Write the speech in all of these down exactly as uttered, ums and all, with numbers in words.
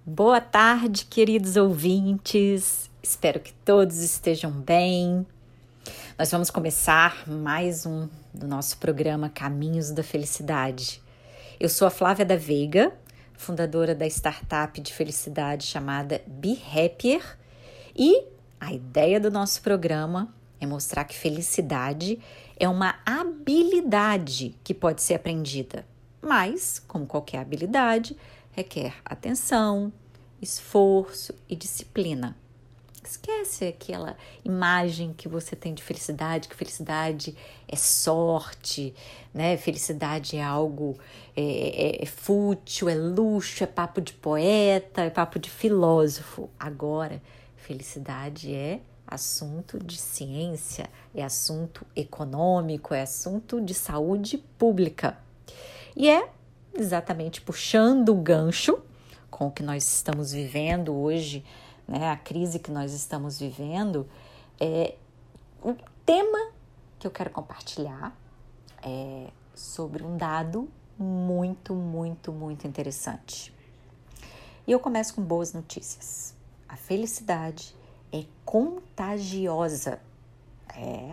Boa tarde, queridos ouvintes. Espero que todos estejam bem. Nós vamos começar mais um do nosso programa Caminhos da Felicidade. Eu sou a Flávia da Veiga, fundadora da startup de felicidade chamada Be Happier, e a ideia do nosso programa é mostrar que felicidade é uma habilidade que pode ser aprendida, mas, como qualquer habilidade, requer atenção, esforço e disciplina. Esquece aquela imagem que você tem de felicidade, que felicidade é sorte, né? Felicidade é algo é, é, é fútil, é luxo, é papo de poeta, é papo de filósofo. Agora, felicidade é assunto de ciência, é assunto econômico, é assunto de saúde pública. E é exatamente puxando o gancho com o que nós estamos vivendo hoje, né, a crise que nós estamos vivendo, é, o tema que eu quero compartilhar é sobre um dado muito, muito, muito interessante. E eu começo com boas notícias. A felicidade é contagiosa. É,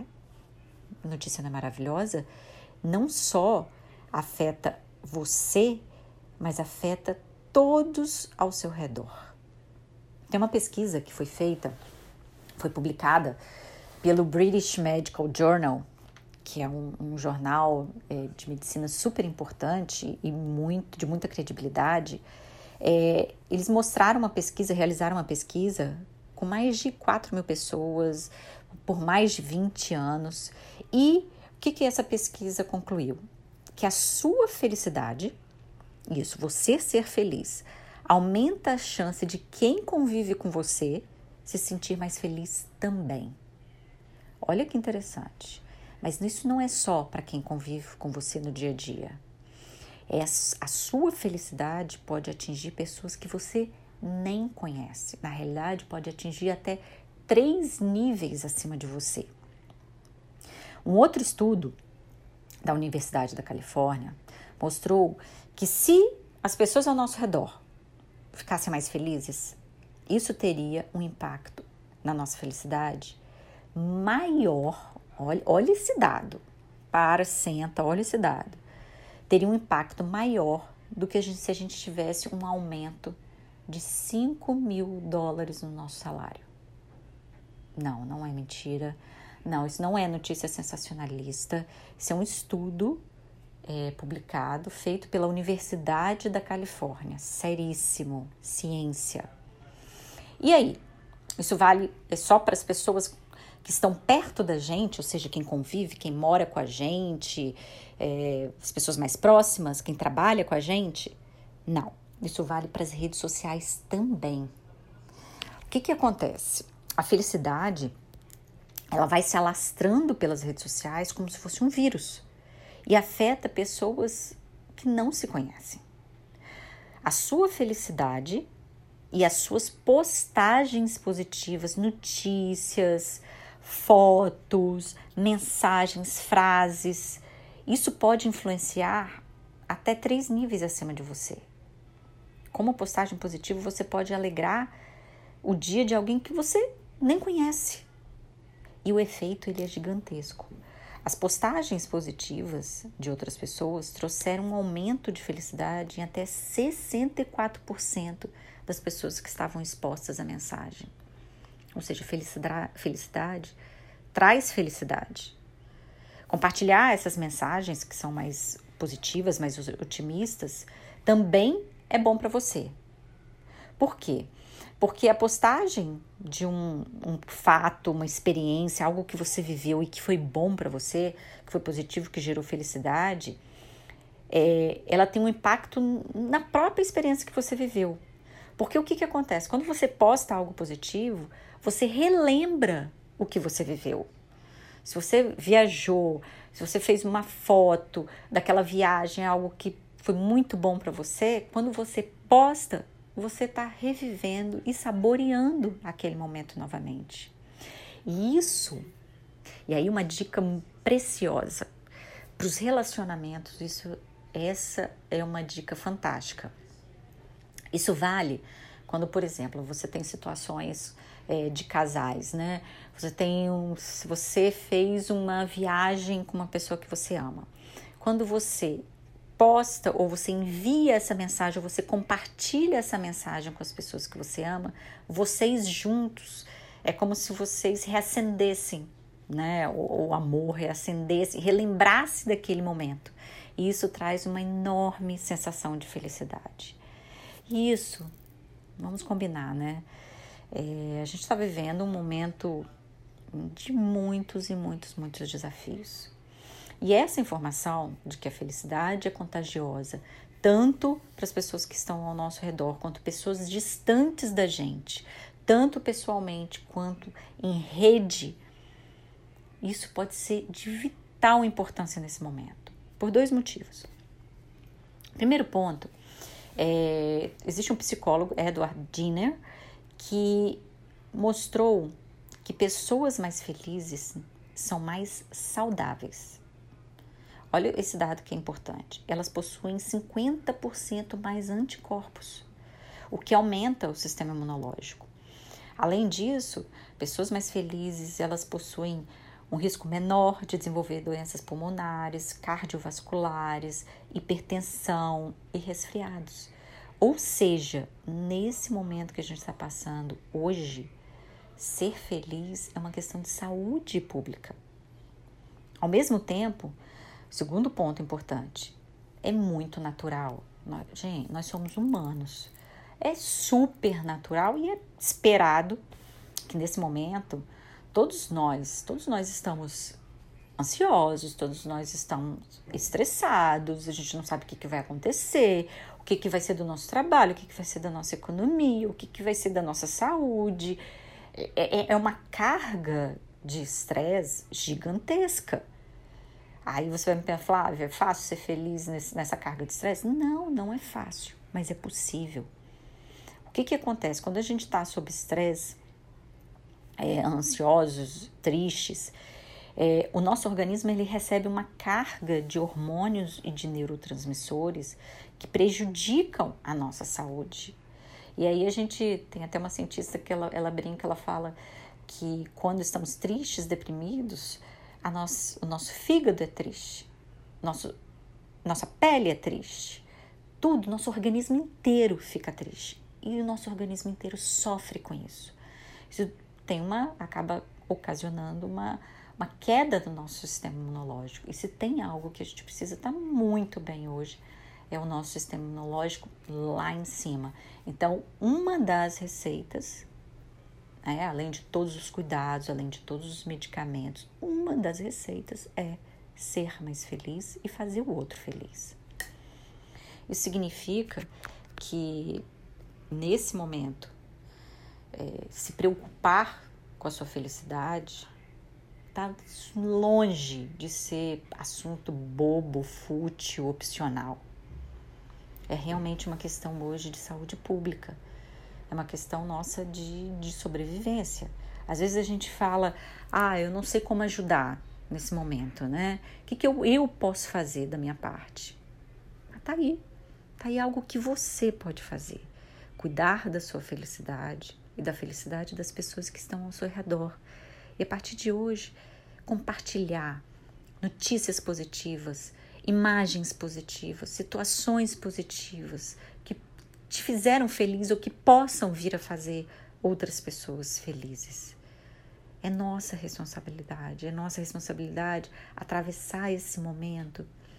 a notícia não é maravilhosa? Não só afeta você, mas afeta todos ao seu redor. Tem uma pesquisa que foi feita, foi publicada pelo British Medical Journal, que é um, um jornal é, de medicina super importante e muito, de muita credibilidade. É, eles mostraram uma pesquisa, realizaram uma pesquisa com mais de quatro mil pessoas, por mais de vinte anos. E o que, que essa pesquisa concluiu? Que a sua felicidade, isso, você ser feliz, aumenta a chance de quem convive com você se sentir mais feliz também. Olha que interessante. Mas isso não é só para quem convive com você no dia a dia. É a, a sua felicidade pode atingir pessoas que você nem conhece. Na realidade, pode atingir até três níveis acima de você. Um outro estudo da Universidade da Califórnia mostrou que se as pessoas ao nosso redor ficassem mais felizes, isso teria um impacto na nossa felicidade maior. Olha, olha esse dado. Para, senta, olha esse dado. Teria um impacto maior do que a gente, se a gente tivesse um aumento de cinco mil dólares no nosso salário. Não, não é mentira. Não, isso não é notícia sensacionalista. Isso é um estudo É, publicado, feito pela Universidade da Califórnia, seríssimo, ciência. E aí, isso vale é só para as pessoas que estão perto da gente, ou seja, quem convive, quem mora com a gente, é, as pessoas mais próximas, quem trabalha com a gente? Não, isso vale para as redes sociais também. O que que acontece? A felicidade, ela vai se alastrando pelas redes sociais como se fosse um vírus. E afeta pessoas que não se conhecem. A sua felicidade e as suas postagens positivas, notícias, fotos, mensagens, frases, isso pode influenciar até três níveis acima de você. Como postagem positiva, você pode alegrar o dia de alguém que você nem conhece. E o efeito ele é gigantesco. As postagens positivas de outras pessoas trouxeram um aumento de felicidade em até sessenta e quatro por cento das pessoas que estavam expostas à mensagem. Ou seja, felicidade, felicidade traz felicidade. Compartilhar essas mensagens que são mais positivas, mais otimistas, também é bom para você. Por quê? Porque a postagem de um, um fato, uma experiência, algo que você viveu e que foi bom para você, que foi positivo, que gerou felicidade, é, ela tem um impacto na própria experiência que você viveu. Porque o que, que acontece? Quando você posta algo positivo, você relembra o que você viveu. Se você viajou, se você fez uma foto daquela viagem, algo que foi muito bom para você, quando você posta, você está revivendo e saboreando aquele momento novamente. E isso, e aí uma dica preciosa para os relacionamentos, isso, essa é uma dica fantástica. Isso vale Quando, por exemplo, você tem situações é, de casais, né? Você tem um, se você fez uma viagem com uma pessoa que você ama. Quando você posta ou você envia essa mensagem, ou você compartilha essa mensagem com as pessoas que você ama, vocês juntos, é como se vocês reacendessem, né? O, o amor reacendesse, relembrasse daquele momento. E isso traz uma enorme sensação de felicidade. E isso, vamos combinar, né? É, a gente está vivendo um momento de muitos e muitos, muitos desafios. E essa informação de que a felicidade é contagiosa, tanto para as pessoas que estão ao nosso redor, quanto pessoas distantes da gente, tanto pessoalmente quanto em rede, isso pode ser de vital importância nesse momento, por dois motivos. Primeiro ponto, é, existe um psicólogo, Edward Jenner, que mostrou que pessoas mais felizes são mais saudáveis. Olha esse dado que é importante. Elas possuem cinquenta por cento mais anticorpos, o que aumenta o sistema imunológico. Além disso, pessoas mais felizes, elas possuem um risco menor de desenvolver doenças pulmonares, cardiovasculares, hipertensão e resfriados. Ou seja, nesse momento que a gente está passando hoje, ser feliz é uma questão de saúde pública. Ao mesmo tempo, segundo ponto importante, é muito natural. Nós, gente, nós somos humanos. É super natural e é esperado que nesse momento todos nós, todos nós estamos ansiosos, todos nós estamos estressados, a gente não sabe o que, que vai acontecer, o que, que vai ser do nosso trabalho, o que, que vai ser da nossa economia, o que, que vai ser da nossa saúde. É, é uma carga de estresse gigantesca. Aí você vai me pensar, Flávia, é fácil ser feliz nesse, nessa carga de estresse? Não, não é fácil, mas é possível. O que, que acontece? Quando a gente está sob estresse, é, ansiosos, tristes, é, o nosso organismo ele recebe uma carga de hormônios e de neurotransmissores que prejudicam a nossa saúde. E aí a gente tem até uma cientista que ela, ela brinca, ela fala que quando estamos tristes, deprimidos, a nosso, o nosso fígado é triste, nosso, nossa pele é triste, tudo, nosso organismo inteiro fica triste. E o nosso organismo inteiro sofre com isso. Isso tem uma, acaba ocasionando uma, uma queda do nosso sistema imunológico. E se tem algo que a gente precisa estar muito bem hoje, é o nosso sistema imunológico lá em cima. Então, uma das receitas, é, além de todos os cuidados, além de todos os medicamentos, uma das receitas é ser mais feliz e fazer o outro feliz. Isso significa que, nesse momento, é, se preocupar com a sua felicidade está longe de ser assunto bobo, fútil, opcional. É realmente uma questão hoje de saúde pública. É uma questão nossa de, de sobrevivência. Às vezes a gente fala, ah, eu não sei como ajudar nesse momento, né? O que, que eu, eu posso fazer da minha parte? Ah, tá aí. Tá aí algo que você pode fazer. Cuidar da sua felicidade e da felicidade das pessoas que estão ao seu redor. E a partir de hoje, compartilhar notícias positivas, imagens positivas, situações positivas que te fizeram feliz ou que possam vir a fazer outras pessoas felizes. É nossa responsabilidade, é nossa responsabilidade atravessar esse momento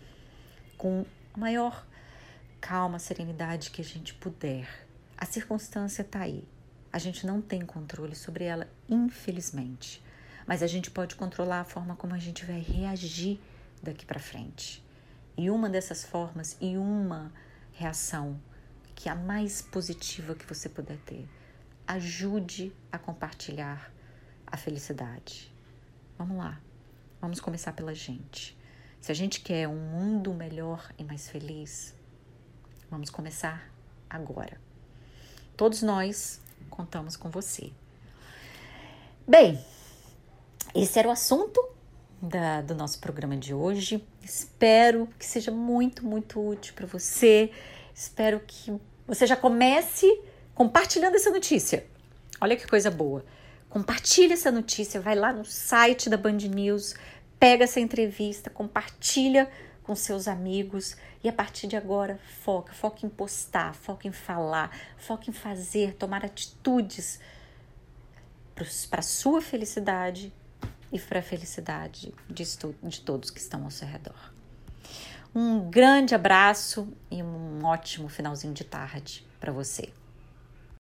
com a maior calma, serenidade que a gente puder. A circunstância está aí. A gente não tem controle sobre ela, infelizmente. Mas a gente pode controlar a forma como a gente vai reagir daqui para frente. E uma dessas formas e uma reação que é a mais positiva que você puder ter, ajude a compartilhar a felicidade. Vamos lá, vamos começar pela gente. Se a gente quer um mundo melhor e mais feliz, vamos começar agora. Todos nós contamos com você. Bem, esse era o assunto Da, do nosso programa de hoje. Espero que seja muito, muito útil para você. Espero que você já comece compartilhando essa notícia. Olha que coisa boa. Compartilha essa notícia, vai lá no site da Band News, pega essa entrevista, compartilha com seus amigos e a partir de agora foca, foca em postar, foca em falar, foca em fazer, tomar atitudes para a sua felicidade e para a felicidade de, de todos que estão ao seu redor. Um grande abraço e um ótimo finalzinho de tarde para você.